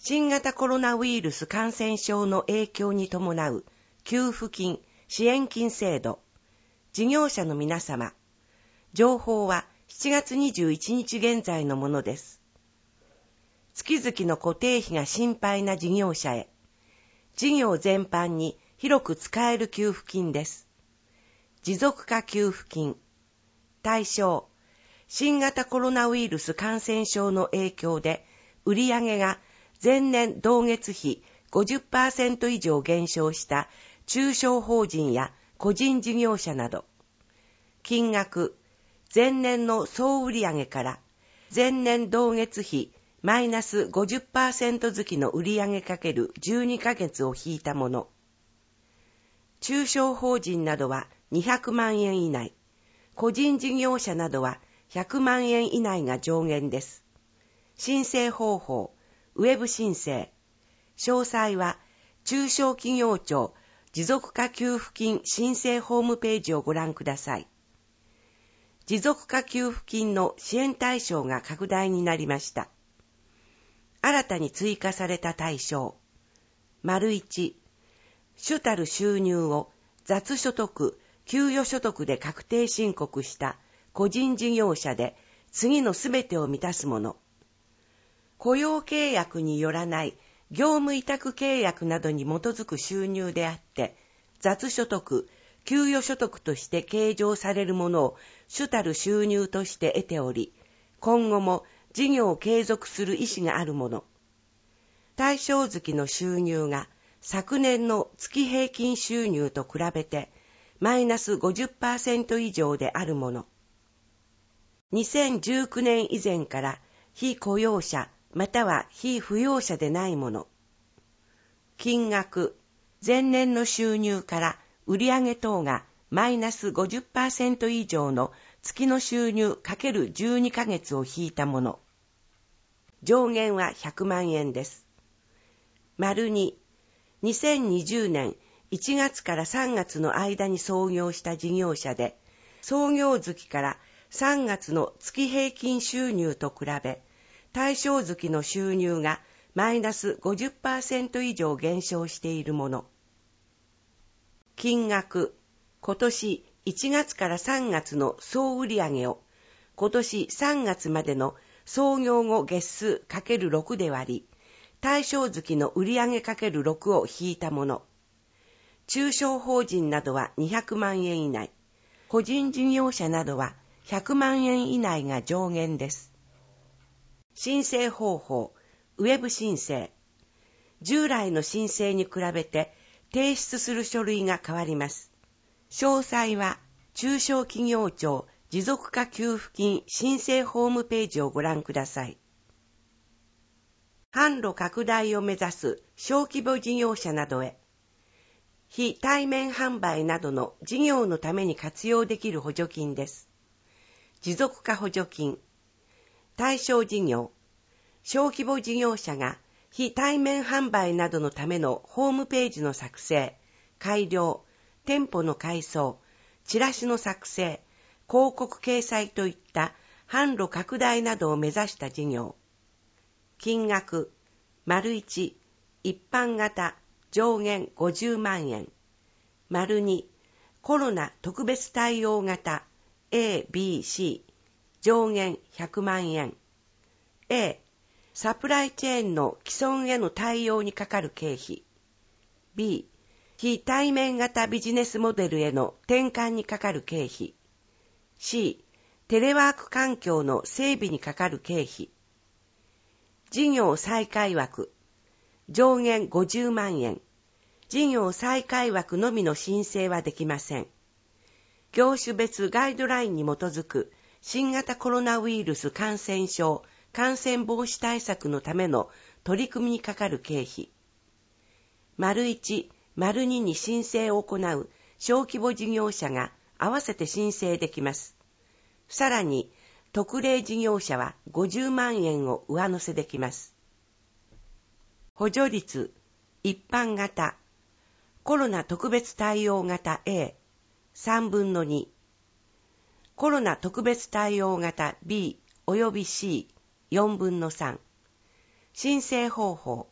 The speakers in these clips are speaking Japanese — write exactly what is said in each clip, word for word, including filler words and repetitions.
新型コロナウイルス感染症の影響に伴う給付金、支援金制度。事業者の皆様、情報はしちがつにじゅういちにち現在のものです。月々の固定費が心配な事業者へ、事業全般に広く使える給付金です。持続化給付金。対象、新型コロナウイルス感染症の影響で売上が前年同月比 ごじゅっパーセント 以上減少した中小法人や個人事業者など、金額、前年の総売上から前年同月比マイナス ごじゅっパーセント 月の売上×じゅうにかげつを引いたもの。中小法人などはにひゃくまんえん以内、個人事業者などはひゃくまんえん以内が上限です。申請方法、ウェブ申請。詳細は中小企業庁持続化給付金申請ホームページをご覧ください。持続化給付金の支援対象が拡大になりました。新たに追加された対象。丸いち、主たる収入を雑所得、給与所得で確定申告した個人事業者で次のすべてを満たすもの。雇用契約によらない業務委託契約などに基づく収入であって、雑所得、給与所得として計上されるものを主たる収入として得ており、今後も事業を継続する意思があるもの。対象月の収入が昨年の月平均収入と比べてマイナス ごじゅっパーセント 以上であるもの。にせんじゅうきゅうねん以前から非雇用者または非扶養者でないもの。金額、前年の収入から売上等がマイナス ごじゅっパーセント 以上の月の収入 ×じゅうにかげつを引いたもの。上限はひゃくまんえんです。丸に、にせんにじゅうねんいちがつからさんがつの間に創業した事業者で、創業月からさんがつの月平均収入と比べ、対象月の収入がマイナス ごじゅっパーセント 以上減少しているもの。金額、今年いちがつからさんがつの総売上を今年さんがつまでの創業後月数 ×ろく で割り、対象月の売上 ×ろく を引いたもの。中小法人などはにひゃくまんえん以内、個人事業者などはひゃくまんえん以内が上限です。申請方法、ウェブ申請。従来の申請に比べて提出する書類が変わります。詳細は中小企業庁持続化給付金申請ホームページをご覧ください。販路拡大を目指す小規模事業者などへ、非対面販売などの事業のために活用できる補助金です。持続化補助金。対象事業。小規模事業者が非対面販売などのためのホームページの作成、改良、店舗の改装、チラシの作成、広告掲載といった販路拡大などを目指した事業。金額、丸いち、一般型、上限ごじゅうまんえん。丸に、コロナ特別対応型、A、B、C、上限ひゃくまんえん。A、サプライチェーンの既存への対応にかかる経費。B、非対面型ビジネスモデルへの転換にかかる経費。C、テレワーク環境の整備にかかる経費。事業再開枠。上限ごじゅうまんえん。事業再開枠のみの申請はできません。業種別ガイドラインに基づく新型コロナウイルス感染症感染防止対策のための取り組みにかかる経費。丸いち、丸にに申請を行う小規模事業者が合わせて申請できます。さらに、特例事業者はごじゅうまんえんを上乗せできます。補助率、一般型、コロナ特別対応型 A、さんぶんのに、コロナ特別対応型 B および C、よんぶんのさん。申請方法、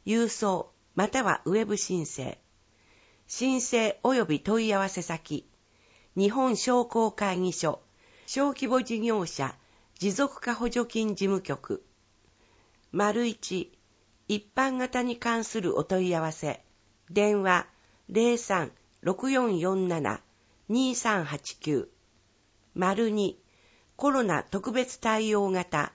郵送またはウェブ申請。申請及び問い合わせ先、日本商工会議所、小規模事業者持続化補助金事務局。丸一、一般型に関するお問い合わせ、電話 ゼロさん ろくよんよんなな にさんはちきゅう。丸二、コロナ特別対応型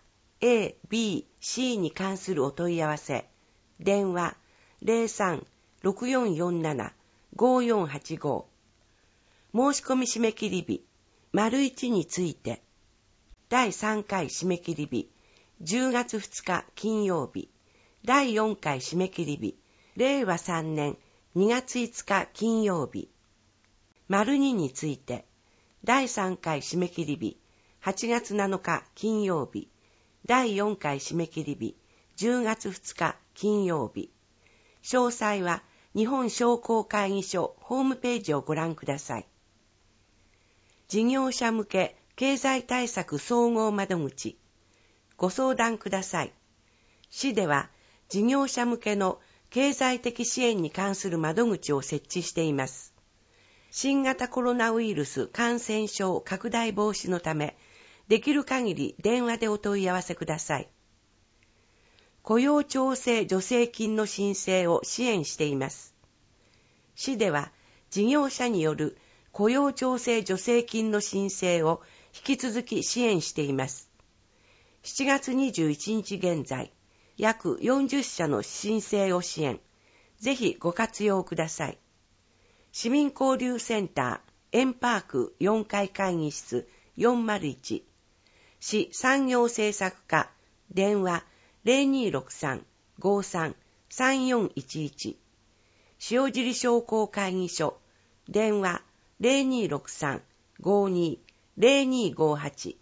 A、B、C に関するお問い合わせ、電話 ゼロさん ろくよんよんなな ごよんはちご。申し込み締め切り日、丸一について、だいさんかい締め切り日、じゅうがつふつか金曜日、だいよんかい締め切り日、れいわさんねんにがついつか金曜日。丸にについて、だいさんかい締め切り日、はちがつなのか金曜日、だいよんかい締め切り日、じゅうがつふつか金曜日。詳細は日本商工会議所ホームページをご覧ください。事業者向け経済対策総合窓口。ご相談ください。市では事業者向けの経済的支援に関する窓口を設置しています。新型コロナウイルス感染症拡大防止のため、できる限り電話でお問い合わせください。雇用調整助成金の申請を支援しています。市では事業者による雇用調整助成金の申請を引き続き支援しています。しちがつにじゅういちにち現在、約よんじゅっしゃの申請を支援。ぜひご活用ください。市民交流センター、エンパークよんかい会議室よんまるいち。市産業政策課、電話 ゼロにろくさん ごさん さんよんいちいち。塩尻商工会議所、電話 ゼロにろくさん ごに ゼロにごはち。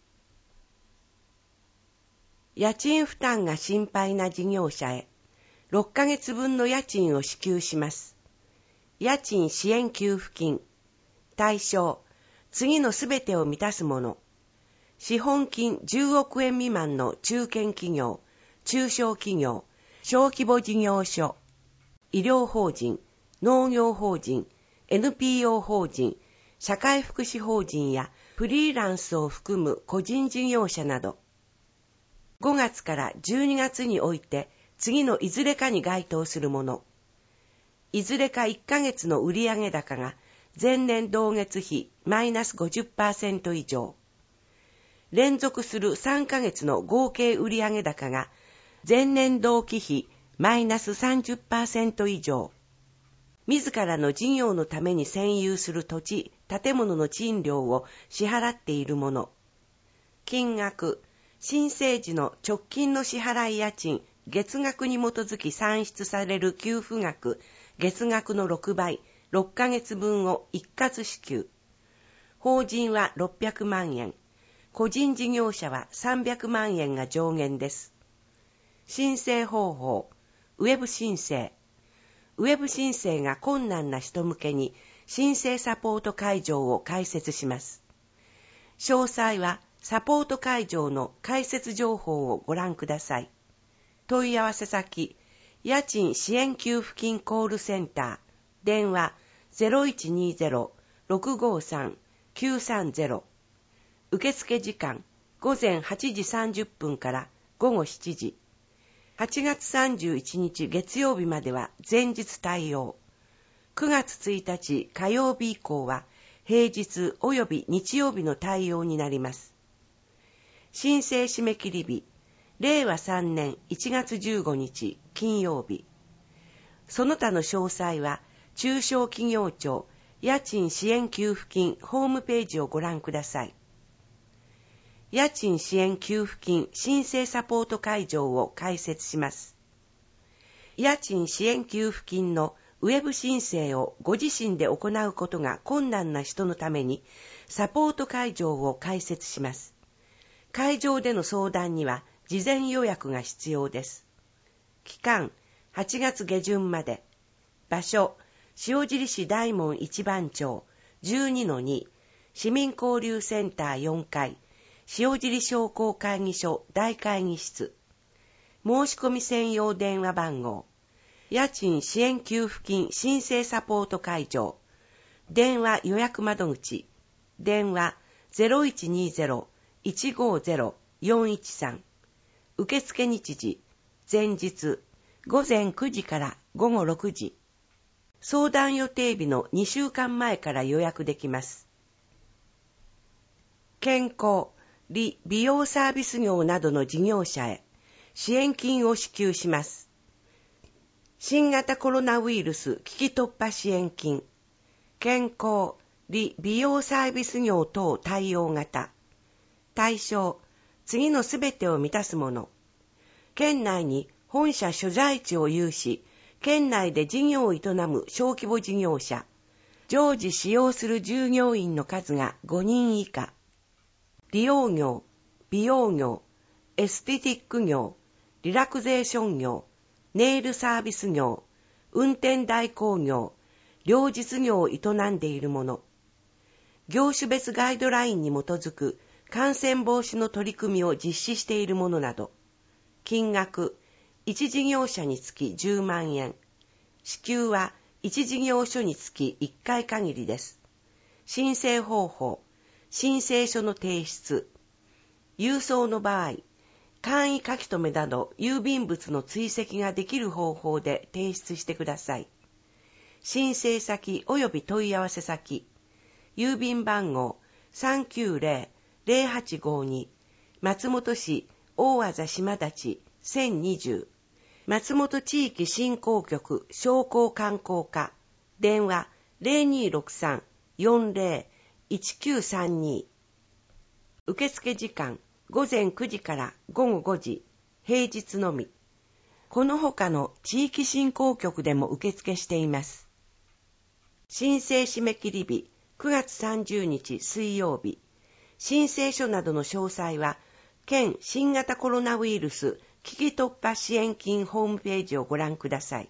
家賃負担が心配な事業者へ、ろっかげつぶんの家賃を支給します。家賃支援給付金。対象、次のすべてを満たすもの。資本金じゅうおくえん未満の中堅企業、中小企業、小規模事業所、医療法人、農業法人、エヌピーオー 法人、社会福祉法人やフリーランスを含む個人事業者など、ごがつからじゅうにがつにおいて次のいずれかに該当するもの。いずれかいっかげつの売上高が前年同月比マイナス ごじゅっパーセント 以上。連続するさんかげつの合計売上高が前年同期比マイナス さんじゅっパーセント 以上。自らの事業のために占有する土地、建物の賃料を支払っているもの。金額、申請時の直近の支払い家賃、月額に基づき算出される給付額、月額のろくばい、ろっかげつぶんを一括支給。法人はろっぴゃくまんえん、個人事業者はさんびゃくまんえんが上限です。申請方法、ウェブ申請。ウェブ申請が困難な人向けに申請サポート会場を開設します。詳細はサポート会場の開設情報をご覧ください。問い合わせ先、家賃支援給付金コールセンター、電話 ゼロいちにゼロ ろくごさん きゅうさんゼロ。受付時間、ごぜんはちじさんじゅっぷんからごごしちじ。はちがつさんじゅういちにち月曜日までは前日対応。くがつついたち火曜日以降は平日及び日曜日の対応になります。申請締め切り日、れいわさんねんいちがつじゅうごにち金曜日。その他の詳細は中小企業庁家賃支援給付金ホームページをご覧ください。家賃支援給付金申請サポート会場を開設します。家賃支援給付金のウェブ申請をご自身で行うことが困難な人のためにサポート会場を開設します。会場での相談には事前予約が必要です。期間はちがつげじゅんまで。場所、塩尻市大門一番町 じゅうにのに 市民交流センターよんかい塩尻商工会議所大会議室。申し込み専用電話番号家賃支援給付金申請サポート会場。電話予約窓口。電話 ゼロいちにゼロ いちごゼロ よんいちさん。受付日時、前日、ごぜんくじからごごろくじ。相談予定日のにしゅうかんまえから予約できます。健康、理・美容サービス業などの事業者へ支援金を支給します。新型コロナウイルス危機突破支援金、健康、理・美容サービス業等対応型。対象、次のすべてを満たすもの。県内に本社所在地を有し、県内で事業を営む小規模事業者。常時使用する従業員の数がごにん以下。理容業、美容業、エステティック業、リラクゼーション業、ネイルサービス業、運転代行業、両日業を営んでいるもの。業種別ガイドラインに基づく感染防止の取り組みを実施しているものなど。金額、いち事業者につきじゅうまんえん。支給はいち事業所につきいっかい限りです。申請方法、申請書の提出。郵送の場合、簡易書き留めなど郵便物の追跡ができる方法で提出してください。申請先及び問い合わせ先、郵便番号 さんきゅうゼロ ゼロはちごに 松本市大字島立せんにじゅう、松本地域振興局商工観光課、電話 ゼロにろくさん よんゼロ いちきゅうさんに。受付時間ごぜんくじからごごごじ、平日のみ。この他の地域振興局でも受付しています。申請締め切り日くがつさんじゅうにち水曜日。申請書などの詳細は県新型コロナウイルス危機突破支援金ホームページをご覧ください。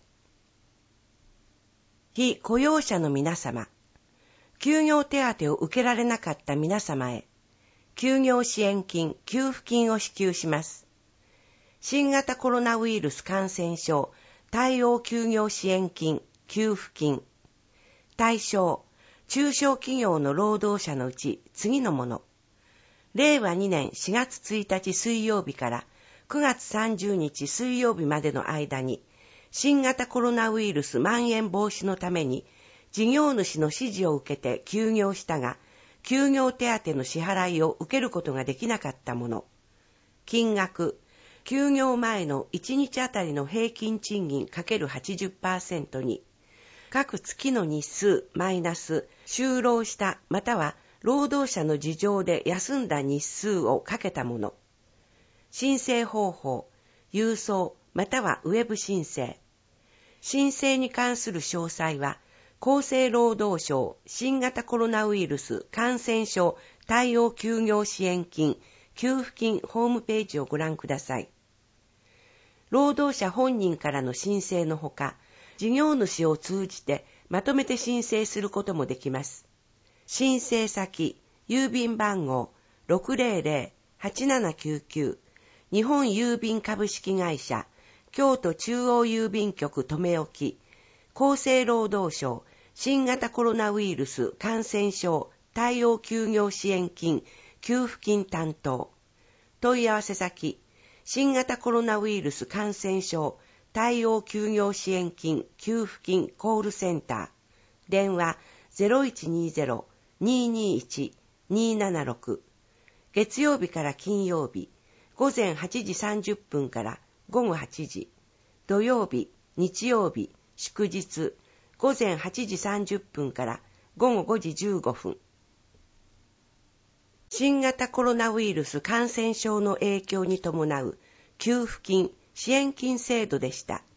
被雇用者の皆様、休業手当を受けられなかった皆様へ、休業支援金、給付金を支給します。新型コロナウイルス感染症対応休業支援金、給付金。対象、中小企業の労働者のうち次のもの。れいわにねんしがつついたち水曜日からくがつさんじゅうにち水曜日までの間に、新型コロナウイルス蔓延防止のために、事業主の指示を受けて休業したが、休業手当の支払いを受けることができなかったもの。金額、休業前のいちにちあたりの平均賃金 ×はちじゅっパーセント に、各月の日数マイナス就労したまたは労働者の事情で休んだ日数をかけたもの。申請方法、郵送またはウェブ申請。申請に関する詳細は、厚生労働省新型コロナウイルス感染症対応休業支援金、給付金ホームページをご覧ください。労働者本人からの申請のほか、事業主を通じてまとめて申請することもできます。申請先、郵便番号 ろくぜろぜろ はちななきゅうきゅう、日本郵便株式会社、京都中央郵便局留め置き、厚生労働省新型コロナウイルス感染症対応休業支援金、給付金担当。問い合わせ先、新型コロナウイルス感染症対応休業支援金、給付金コールセンター。電話 ゼロいちにゼロ にーにーいち にーななろく。月曜日から金曜日、ごぜんはちじさんじゅっぷんからごごはちじ。土曜日、日曜日、祝日、ごぜんはちじさんじゅっぷんからごごごじじゅうごふん。新型コロナウイルス感染症の影響に伴う給付金、支援金制度でした。